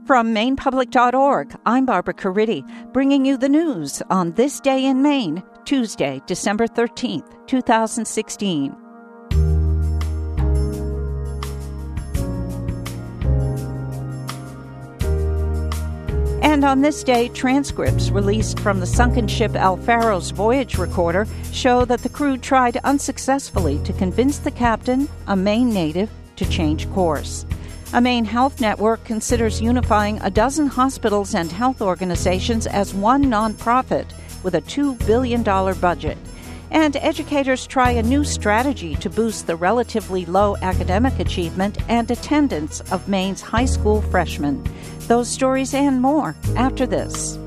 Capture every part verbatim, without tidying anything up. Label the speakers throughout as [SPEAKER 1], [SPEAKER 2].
[SPEAKER 1] From Maine Public dot org, I'm Barbara Caridi, bringing you the news on this day in Maine, Tuesday, December thirteenth, twenty sixteen. And on this day, transcripts released from the sunken ship Alfaro's voyage recorder show that the crew tried unsuccessfully to convince the captain, a Maine native, to change course. A Maine health network considers unifying a dozen hospitals and health organizations as one nonprofit with a two billion dollars budget. And educators try a new strategy to boost the relatively low academic achievement and attendance of Maine's high school freshmen. Those stories and more after this.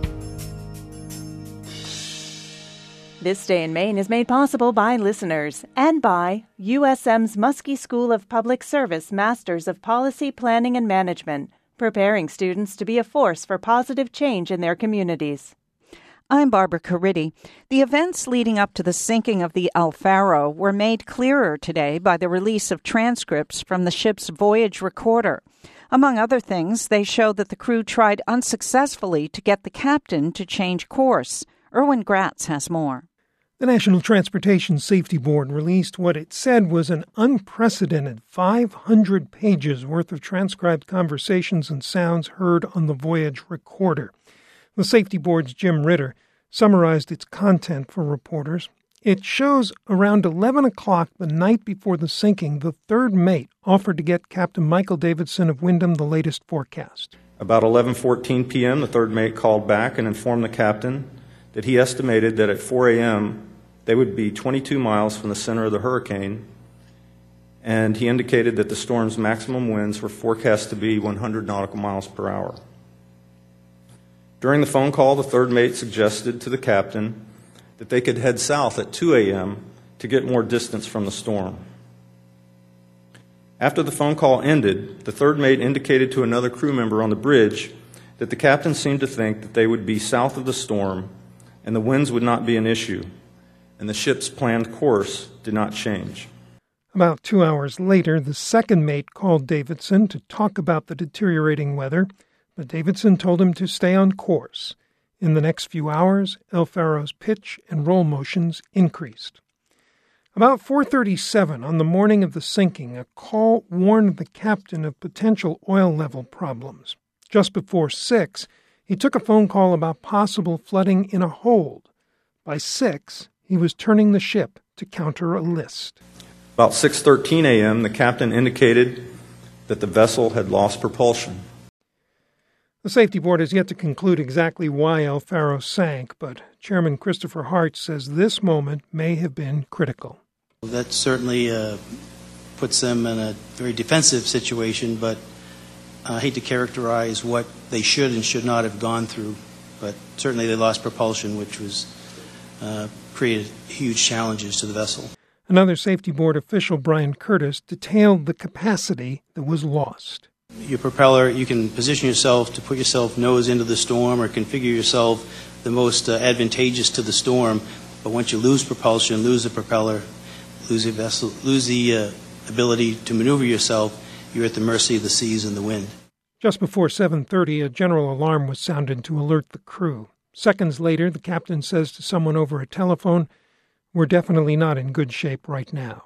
[SPEAKER 2] This Day in Maine is made possible by listeners and by U S M's Muskie School of Public Service Masters of Policy, Planning, and Management, preparing students to be a force for positive change in their communities.
[SPEAKER 1] I'm Barbara Caridi. The events leading up to the sinking of the Alfaro were made clearer today by the release of transcripts from the ship's voyage recorder. Among other things, they show that the crew tried unsuccessfully to get the captain to change course. Erwin Gratz has more.
[SPEAKER 3] The National Transportation Safety Board released what it said was an unprecedented five hundred pages worth of transcribed conversations and sounds heard on the voyage recorder. The Safety Board's Jim Ritter summarized its content for reporters. It shows around eleven o'clock the night before the sinking, the third mate offered to get Captain Michael Davidson of Windham the latest forecast.
[SPEAKER 4] About eleven fourteen p.m., the third mate called back and informed the captain that he estimated that at four a.m., they would be twenty-two miles from the center of the hurricane, and he indicated that the storm's maximum winds were forecast to be one hundred nautical miles per hour. During the phone call, the third mate suggested to the captain that they could head south at two a.m. to get more distance from the storm. After the phone call ended, the third mate indicated to another crew member on the bridge that the captain seemed to think that they would be south of the storm and the winds would not be an issue, and the ship's planned course did not change.
[SPEAKER 3] About two hours later, the second mate called Davidson to talk about the deteriorating weather, but Davidson told him to stay on course. In the next few hours, Alfaro's pitch and roll motions increased. About four thirty-seven on the morning of the sinking, a call warned the captain of potential oil level problems. Just before six, he took a phone call about possible flooding in a hold. By six, he was turning the ship to counter a list.
[SPEAKER 4] About six thirteen a.m., the captain indicated that the vessel had lost propulsion.
[SPEAKER 3] The Safety Board has yet to conclude exactly why Alfaro sank, but Chairman Christopher Hart says this moment may have been critical.
[SPEAKER 5] That certainly uh, puts them in a very defensive situation, but I hate to characterize what they should and should not have gone through, but certainly they lost propulsion, which was uh, created huge challenges to the vessel.
[SPEAKER 3] Another Safety Board official, Brian Curtis, detailed the capacity that was lost.
[SPEAKER 5] Your propeller, you can position yourself to put yourself nose into the storm or configure yourself the most uh, advantageous to the storm, but once you lose propulsion, lose the propeller, lose the vessel, lose the uh, ability to maneuver yourself, you're at the mercy of the seas and the wind.
[SPEAKER 3] Just before seven thirty, a general alarm was sounded to alert the crew. Seconds later, the captain says to someone over a telephone, "We're definitely not in good shape right now."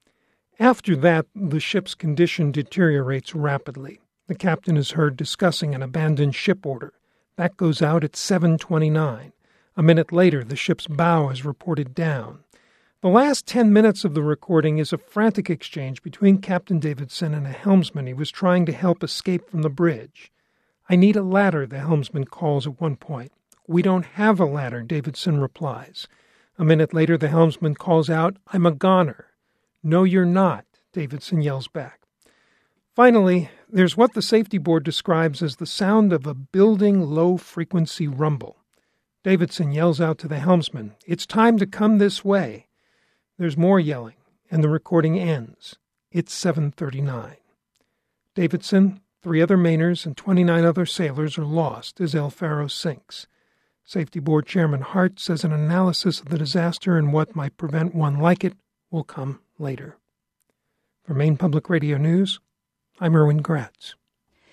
[SPEAKER 3] After that, the ship's condition deteriorates rapidly. The captain is heard discussing an abandoned ship order. That goes out at seven twenty-nine. A minute later, the ship's bow is reported down. The last ten minutes of the recording is a frantic exchange between Captain Davidson and a helmsman he was trying to help escape from the bridge. "I need a ladder," the helmsman calls at one point. "We don't have a ladder," Davidson replies. A minute later, the helmsman calls out, "I'm a goner." "No, you're not," Davidson yells back. Finally, there's what the Safety Board describes as the sound of a building low-frequency rumble. Davidson yells out to the helmsman, "It's time to come this way." There's more yelling, and the recording ends. It's seven thirty-nine. Davidson, three other Mainers, and twenty-nine other sailors are lost as Alfaro sinks. Safety Board Chairman Hart says an analysis of the disaster and what might prevent one like it will come later. For Maine Public Radio News, I'm Erwin Gratz.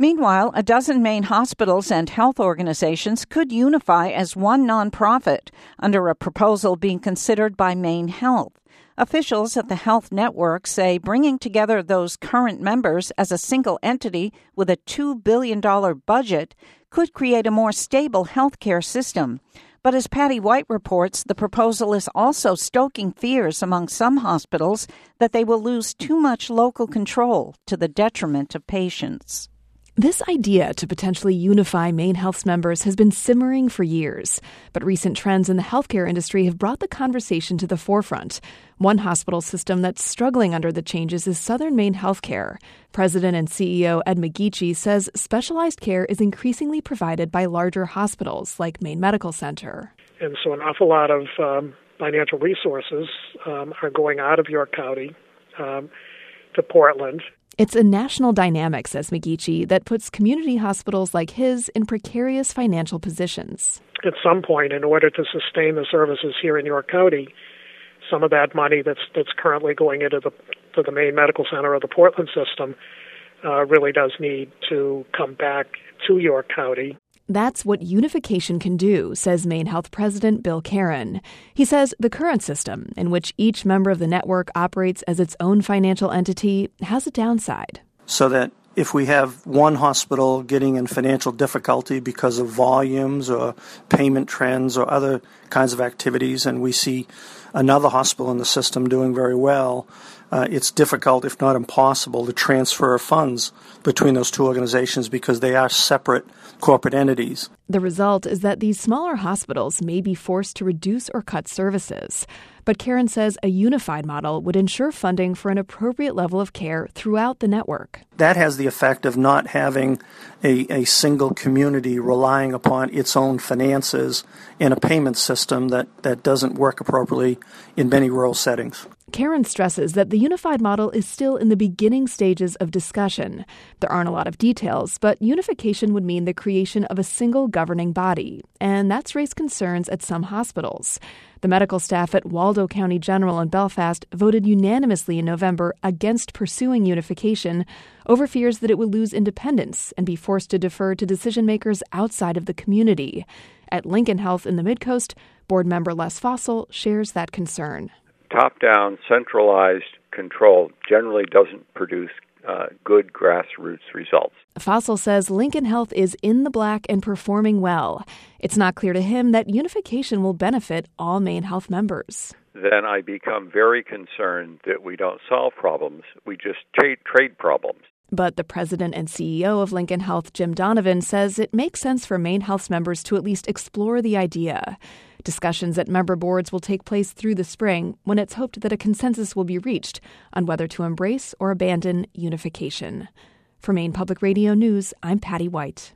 [SPEAKER 1] Meanwhile, a dozen Maine hospitals and health organizations could unify as one nonprofit under a proposal being considered by Maine Health. Officials at the health network say bringing together those current members as a single entity with a two billion dollars budget could create a more stable healthcare system. But as Patty White reports, the proposal is also stoking fears among some hospitals that they will lose too much local control to the detriment of patients.
[SPEAKER 6] This idea to potentially unify Maine Health's members has been simmering for years, but recent trends in the healthcare industry have brought the conversation to the forefront. One hospital system that's struggling under the changes is Southern Maine Healthcare. President and C E O Ed McGeachie says specialized care is increasingly provided by larger hospitals like Maine Medical Center.
[SPEAKER 7] And so an awful lot of um, financial resources um, are going out of York County um, to Portland.
[SPEAKER 6] It's a national dynamic, says McGeachie, that puts community hospitals like his in precarious financial positions.
[SPEAKER 7] At some point, in order to sustain the services here in York County, some of that money that's that's currently going into the to the Maine Medical Center or the Portland system uh, really does need to come back to York County.
[SPEAKER 6] That's what unification can do, says Maine Health President Bill Caron. He says the current system, in which each member of the network operates as its own financial entity, has a downside.
[SPEAKER 8] So that if we have one hospital getting in financial difficulty because of volumes or payment trends or other kinds of activities, and we see another hospital in the system doing very well, uh, it's difficult, if not impossible, to transfer funds between those two organizations because they are separate corporate entities.
[SPEAKER 6] The result is that these smaller hospitals may be forced to reduce or cut services. But Caron says a unified model would ensure funding for an appropriate level of care throughout the network.
[SPEAKER 8] That has the effect of not having a, a single community relying upon its own finances in a payment system that, that doesn't work appropriately in many rural settings.
[SPEAKER 6] Caron stresses that the unified model is still in the beginning stages of discussion. There aren't a lot of details, but unification would mean the creation of a single governing body, and that's raised concerns at some hospitals. The medical staff at Waldo County General in Belfast voted unanimously in November against pursuing unification over fears that it would lose independence and be forced to defer to decision-makers outside of the community. At Lincoln Health in the Midcoast, board member Les Fossil shares that concern.
[SPEAKER 9] Top-down, centralized control generally doesn't produce uh, good grassroots results.
[SPEAKER 6] Fossil says Lincoln Health is in the black and performing well. It's not clear to him that unification will benefit all Maine Health members.
[SPEAKER 9] Then I become very concerned that we don't solve problems, we just trade, trade problems.
[SPEAKER 6] But the president and C E O of Lincoln Health, Jim Donovan, says it makes sense for Maine Health's members to at least explore the idea. Discussions at member boards will take place through the spring, when it's hoped that a consensus will be reached on whether to embrace or abandon unification. For Maine Public Radio News, I'm Patty White.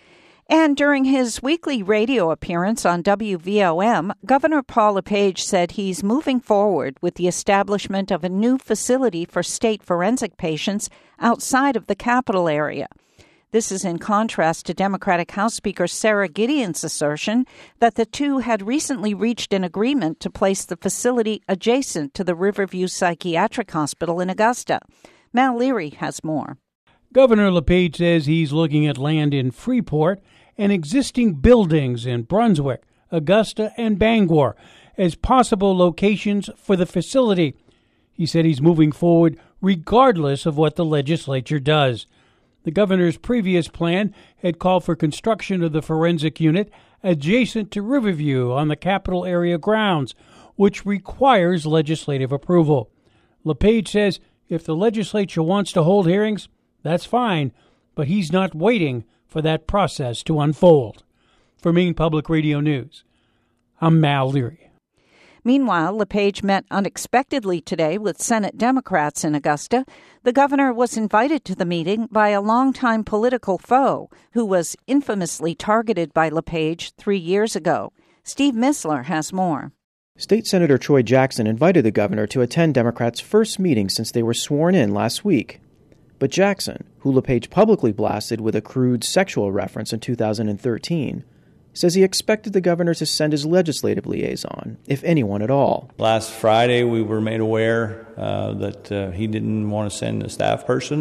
[SPEAKER 1] And during his weekly radio appearance on W V O M, Governor Paul LePage said he's moving forward with the establishment of a new facility for state forensic patients outside of the capital area. This is in contrast to Democratic House Speaker Sarah Gideon's assertion that the two had recently reached an agreement to place the facility adjacent to the Riverview Psychiatric Hospital in Augusta. Mal Leary has more.
[SPEAKER 10] Governor LePage says he's looking at land in Freeport and existing buildings in Brunswick, Augusta, and Bangor as possible locations for the facility. He said he's moving forward regardless of what the legislature does. The governor's previous plan had called for construction of the forensic unit adjacent to Riverview on the capital area grounds, which requires legislative approval. LePage says if the legislature wants to hold hearings, that's fine, but he's not waiting for that process to unfold. For Maine Public Radio News, I'm Mal Leary.
[SPEAKER 1] Meanwhile, LePage met unexpectedly today with Senate Democrats in Augusta. The governor was invited to the meeting by a longtime political foe who was infamously targeted by LePage three years ago. Steve Missler has more.
[SPEAKER 11] State Senator Troy Jackson invited the governor to attend Democrats' first meeting since they were sworn in last week. But Jackson, who LePage publicly blasted with a crude sexual reference in two thousand thirteen, says he expected the governor to send his legislative liaison, if anyone at all.
[SPEAKER 12] Last Friday, we were made aware uh, that uh, he didn't want to send a staff person.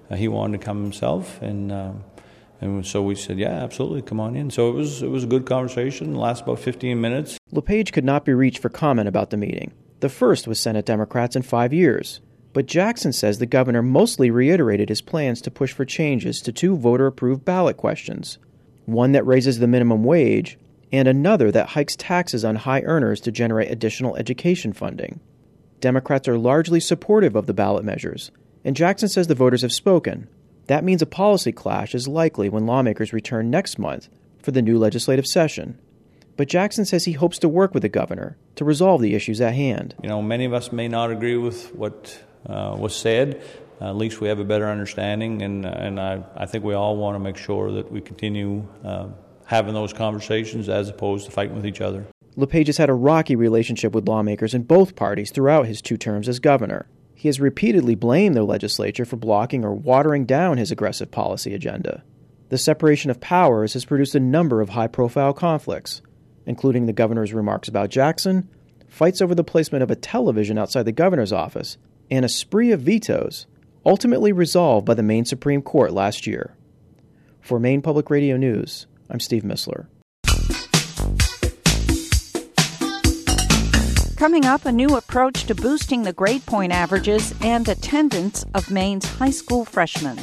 [SPEAKER 12] uh, he wanted to come himself, and um, and so we said, yeah, absolutely, come on in. So it was it was a good conversation. It lasted about fifteen minutes.
[SPEAKER 11] LePage could not be reached for comment about the meeting. The first with Senate Democrats in five years. But Jackson says the governor mostly reiterated his plans to push for changes to two voter-approved ballot questions, one that raises the minimum wage and another that hikes taxes on high earners to generate additional education funding. Democrats are largely supportive of the ballot measures, and Jackson says the voters have spoken. That means a policy clash is likely when lawmakers return next month for the new legislative session. But Jackson says he hopes to work with the governor to resolve the issues at hand.
[SPEAKER 12] You know, many of us may not agree with what uh, was said. Uh, at least we have a better understanding, and and I, I think we all want to make sure that we continue uh, having those conversations as opposed to fighting with each other.
[SPEAKER 11] LePage has had a rocky relationship with lawmakers in both parties throughout his two terms as governor. He has repeatedly blamed the legislature for blocking or watering down his aggressive policy agenda. The separation of powers has produced a number of high-profile conflicts, including the governor's remarks about Jackson, fights over the placement of a television outside the governor's office, and a spree of vetoes, ultimately resolved by the Maine Supreme Court last year. For Maine Public Radio News, I'm Steve Missler.
[SPEAKER 1] Coming up, a new approach to boosting the grade point averages and attendance of Maine's high school freshmen.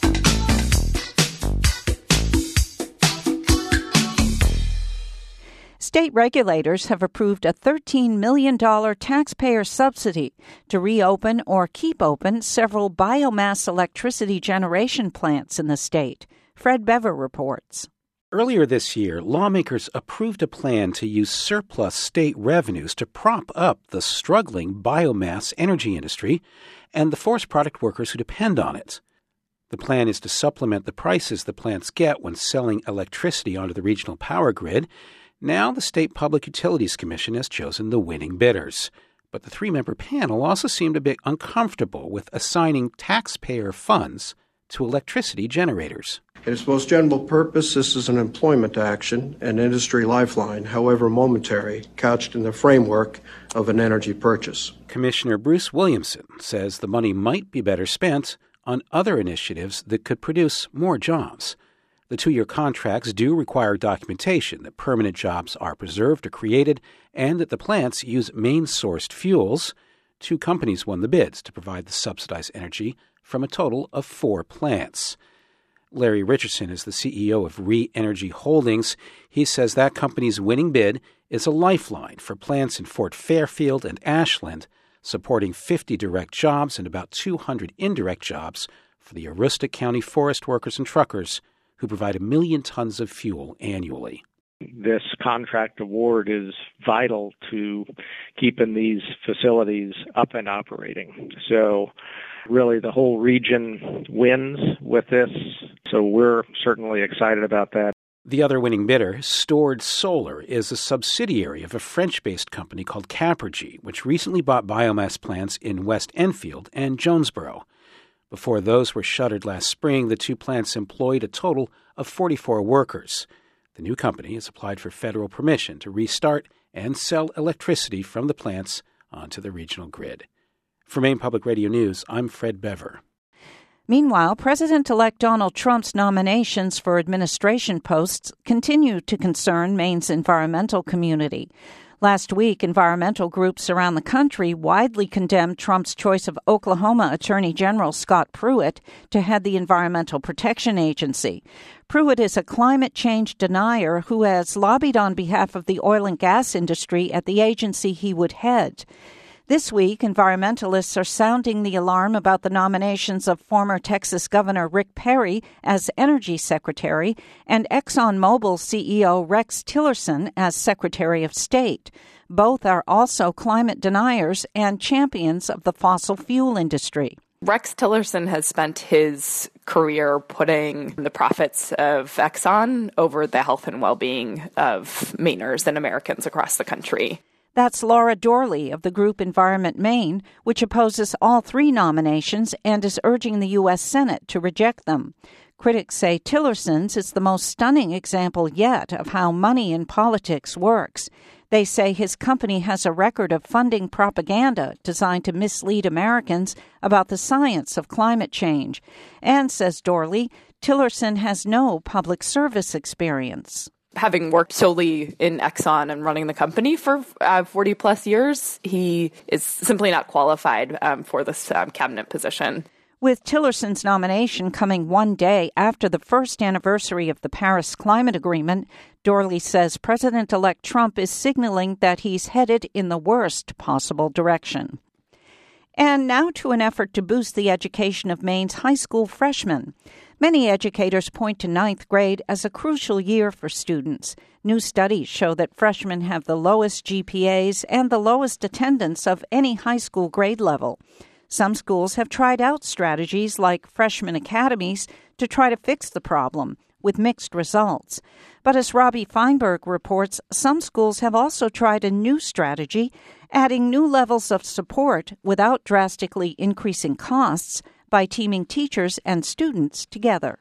[SPEAKER 1] State regulators have approved a thirteen million dollars taxpayer subsidy to reopen or keep open several biomass electricity generation plants in the state. Fred Bever reports.
[SPEAKER 13] Earlier this year, lawmakers approved a plan to use surplus state revenues to prop up the struggling biomass energy industry and the forest product workers who depend on it. The plan is to supplement the prices the plants get when selling electricity onto the regional power grid. Now the State Public Utilities Commission has chosen the winning bidders. But the three-member panel also seemed a bit uncomfortable with assigning taxpayer funds to electricity generators.
[SPEAKER 14] In its most general purpose, this is an employment action, an industry lifeline, however momentary, couched in the framework of an energy purchase.
[SPEAKER 13] Commissioner Bruce Williamson says the money might be better spent on other initiatives that could produce more jobs. The two-year contracts do require documentation that permanent jobs are preserved or created and that the plants use Maine-sourced fuels. Two companies won the bids to provide the subsidized energy from a total of four plants. Larry Richardson is the C E O of Re-Energy Holdings. He says that company's winning bid is a lifeline for plants in Fort Fairfield and Ashland, supporting fifty direct jobs and about two hundred indirect jobs for the Aroostook County forest workers and truckers who provide a million tons of fuel annually.
[SPEAKER 15] This contract award is vital to keeping these facilities up and operating. So really the whole region wins with this, so we're certainly excited about that.
[SPEAKER 13] The other winning bidder, Stored Solar, is a subsidiary of a French-based company called Capergy, which recently bought biomass plants in West Enfield and Jonesboro. Before those were shuttered last spring, the two plants employed a total of forty-four workers. The new company has applied for federal permission to restart and sell electricity from the plants onto the regional grid. For Maine Public Radio News, I'm Fred Bever.
[SPEAKER 1] Meanwhile, President-elect Donald Trump's nominations for administration posts continue to concern Maine's environmental community. Last week, environmental groups around the country widely condemned Trump's choice of Oklahoma Attorney General Scott Pruitt to head the Environmental Protection Agency. Pruitt is a climate change denier who has lobbied on behalf of the oil and gas industry at the agency he would head. This week, environmentalists are sounding the alarm about the nominations of former Texas Governor Rick Perry as Energy Secretary and ExxonMobil C E O Rex Tillerson as Secretary of State. Both are also climate deniers and champions of the fossil fuel industry.
[SPEAKER 16] Rex Tillerson has spent his career putting the profits of Exxon over the health and well-being of Mainers and Americans across the country.
[SPEAKER 1] That's Laura Dorley of the group Environment Maine, which opposes all three nominations and is urging the U S Senate to reject them. Critics say Tillerson's is the most stunning example yet of how money in politics works. They say his company has a record of funding propaganda designed to mislead Americans about the science of climate change. And, says Dorley, Tillerson has no public service experience.
[SPEAKER 16] Having worked solely in Exxon and running the company for uh, forty plus years, he is simply not qualified um, for this um, cabinet position.
[SPEAKER 1] With Tillerson's nomination coming one day after the first anniversary of the Paris Climate Agreement, Dorley says President-elect Trump is signaling that he's headed in the worst possible direction. And now to an effort to boost the education of Maine's high school freshmen. Many educators point to ninth grade as a crucial year for students. New studies show that freshmen have the lowest G P As and the lowest attendance of any high school grade level. Some schools have tried out strategies like freshman academies to try to fix the problem, with mixed results. But as Robbie Feinberg reports, some schools have also tried a new strategy, adding new levels of support without drastically increasing costs by teaming teachers and students together.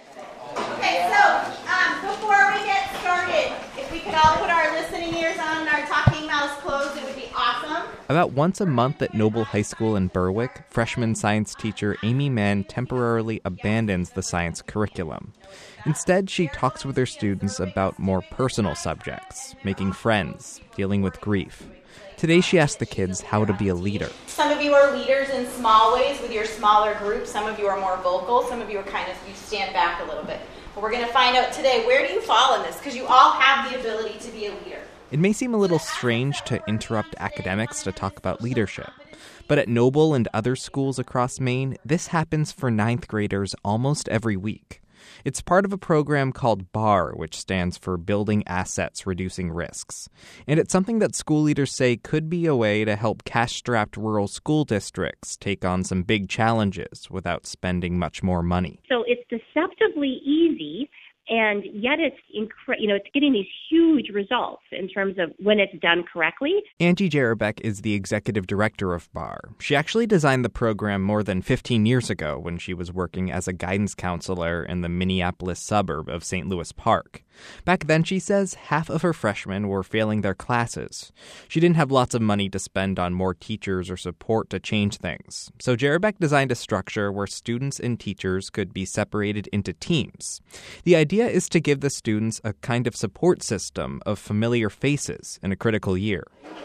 [SPEAKER 17] Okay, so um, before we get started, if we could all put our listening ears on and our talking mouths closed, it would be awesome.
[SPEAKER 18] About once a month at Noble High School in Berwick, freshman science teacher Amy Mann temporarily abandons the science curriculum. Instead, she talks with her students about more personal subjects, making friends, dealing with grief. Today, she asked the kids how to be a leader.
[SPEAKER 17] Some of you are leaders in small ways with your smaller groups. Some of you are more vocal. Some of you are kind of, you stand back a little bit. But we're going to find out today, where do you fall in this? Because you all have the ability to be a leader.
[SPEAKER 18] It may seem a little strange to interrupt academics to talk about leadership, but at Noble and other schools across Maine, this happens for ninth graders almost every week. It's part of a program called B A R, which stands for Building Assets, Reducing Risks. And it's something that school leaders say could be a way to help cash-strapped rural school districts take on some big challenges without spending much more money.
[SPEAKER 19] So it's deceptively easy, and yet it's incre- you know it's getting these huge results in terms of when it's done correctly.
[SPEAKER 18] Angie Jarabek is the executive director of B A R. She actually designed the program more than fifteen years ago when she was working as a guidance counselor in the Minneapolis suburb of Saint Louis Park. Back then, she says, half of her freshmen were failing their classes. She didn't have lots of money to spend on more teachers or support to change things. So Jarabek designed a structure where students and teachers could be separated into teams. The idea is to give the students a kind of support system of familiar faces in a critical year.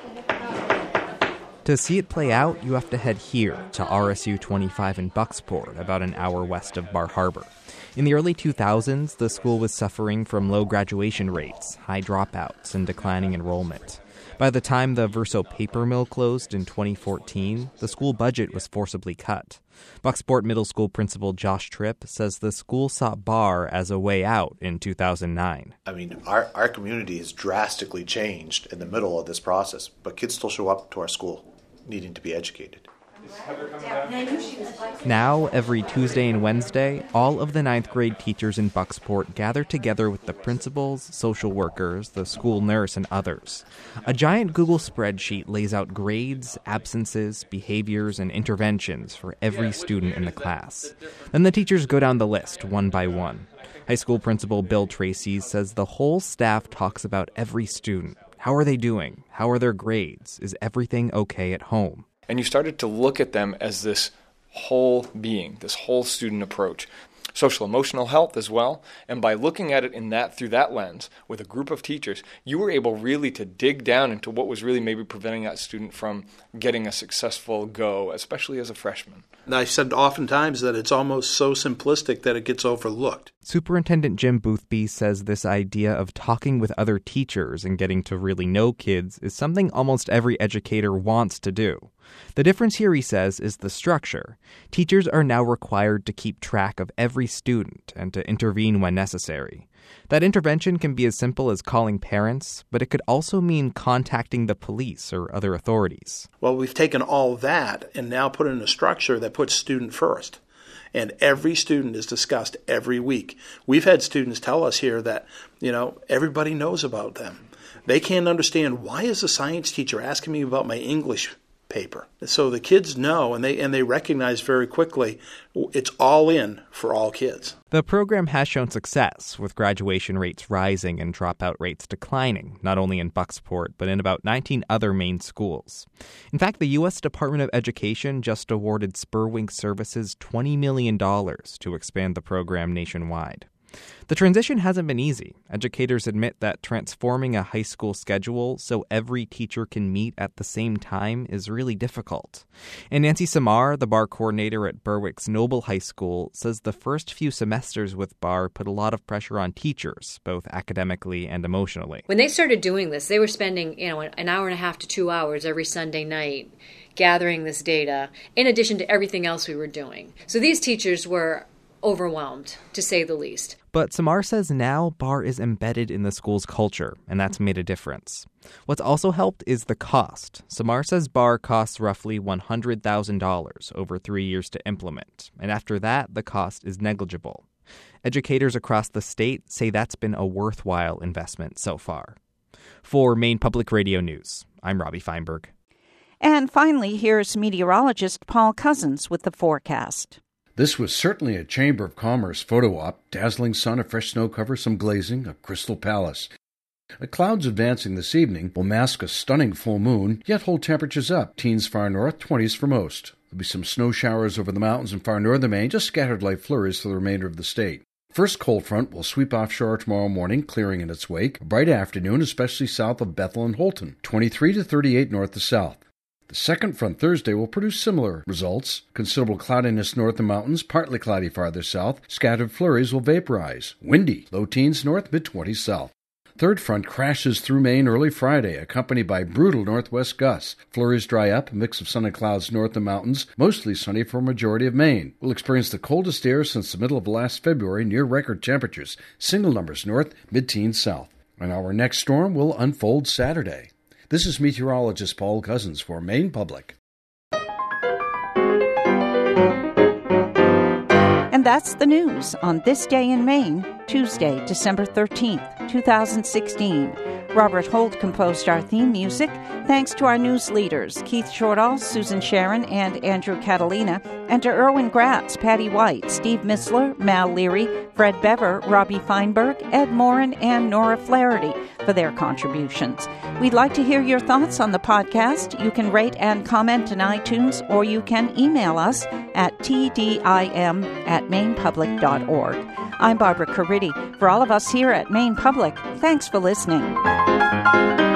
[SPEAKER 18] To see it play out, you have to head here to R S U twenty-five in Bucksport, about an hour west of Bar Harbor. In the early two thousands, the school was suffering from low graduation rates, high dropouts, and declining enrollment. By the time the Verso paper mill closed in twenty fourteen, the school budget was forcibly cut. Bucksport Middle School principal Josh Tripp says the school saw B A R as a way out in two thousand nine.
[SPEAKER 20] I mean, our, our community has drastically changed in the middle of this process, but kids still show up to our school needing to be educated.
[SPEAKER 18] Now, every Tuesday and Wednesday, all of the ninth grade teachers in Bucksport gather together with the principals, social workers, the school nurse, and others. A giant Google spreadsheet lays out grades, absences, behaviors, and interventions for every student in the class. Then the teachers go down the list one by one. High school principal Bill Tracy says the whole staff talks about every student. How are they doing? How are their grades? Is everything okay at home?
[SPEAKER 21] And you started to look at them as this whole being, this whole student approach. Social emotional health as well. And by looking at it in that through that lens with a group of teachers, you were able really to dig down into what was really maybe preventing that student from getting a successful go, especially as a freshman.
[SPEAKER 22] And I said oftentimes that it's almost so simplistic that it gets overlooked.
[SPEAKER 18] Superintendent Jim Boothby says this idea of talking with other teachers and getting to really know kids is something almost every educator wants to do. The difference here, he says, is the structure. Teachers are now required to keep track of every student and to intervene when necessary. That intervention can be as simple as calling parents, but it could also mean contacting the police or other authorities.
[SPEAKER 22] Well, we've taken all that and now put in a structure that puts student first. And every student is discussed every week. We've had students tell us here that, you know, everybody knows about them. They can't understand, why is a science teacher asking me about my English paper. So the kids know, and they and they recognize very quickly, it's all in for all kids.
[SPEAKER 18] The program has shown success, with graduation rates rising and dropout rates declining, not only in Bucksport, but in about nineteen other Maine schools. In fact, the U S Department of Education just awarded Spurwink Services twenty million dollars to expand the program nationwide. The transition hasn't been easy. Educators admit that transforming a high school schedule so every teacher can meet at the same time is really difficult. And Nancy Samar, the bar coordinator at Berwick's Noble High School, says the first few semesters with bar put a lot of pressure on teachers, both academically and emotionally.
[SPEAKER 2] When they started doing this, they were spending, you know, an hour and a half to two hours every Sunday night gathering this data, in addition to everything else we were doing. So these teachers were overwhelmed, to say the least.
[SPEAKER 18] But Samar says now bar is embedded in the school's culture, and that's made a difference. What's also helped is the cost. Samar says bar costs roughly one hundred thousand dollars over three years to implement, and after that, the cost is negligible. Educators across the state say that's been a worthwhile investment so far. For Maine Public Radio News, I'm Robbie Feinberg.
[SPEAKER 1] And finally, here's meteorologist Paul Cousins with the forecast.
[SPEAKER 4] This was certainly a Chamber of Commerce photo op. Dazzling sun, a fresh snow cover, some glazing, a crystal palace. The clouds advancing this evening will mask a stunning full moon, yet hold temperatures up. Teens far north, twenties for most. There'll be some snow showers over the mountains in far northern Maine, just scattered light flurries for the remainder of the state. First cold front will sweep offshore tomorrow morning, clearing in its wake. A bright afternoon, especially south of Bethel and Holton, twenty-three to thirty-eight north to south. The second front Thursday will produce similar results. Considerable cloudiness north of the mountains, partly cloudy farther south. Scattered flurries will vaporize. Windy, low teens north, mid-twenties south. Third front crashes through Maine early Friday, accompanied by brutal northwest gusts. Flurries dry up, a mix of sun and clouds north of the mountains, mostly sunny for a majority of Maine. We'll experience the coldest air since the middle of last February, near record temperatures. Single numbers north, mid-teens south. And our next storm will unfold Saturday. This is meteorologist Paul Cousins for Maine Public.
[SPEAKER 1] And that's the news on This Day in Maine, Tuesday, December thirteenth, twenty sixteen. Robert Holt composed our theme music. Thanks to our news leaders, Keith Shortall, Susan Sharon, and Andrew Catalina, and to Erwin Gratz, Patty White, Steve Missler, Mal Leary, Fred Bever, Robbie Feinberg, Ed Morin, and Nora Flaherty for their contributions. We'd like to hear your thoughts on the podcast. You can rate and comment in iTunes, or you can email us at t d i m at maine public dot org. I'm Barbara Caridi. For all of us here at Maine Public, thanks for listening.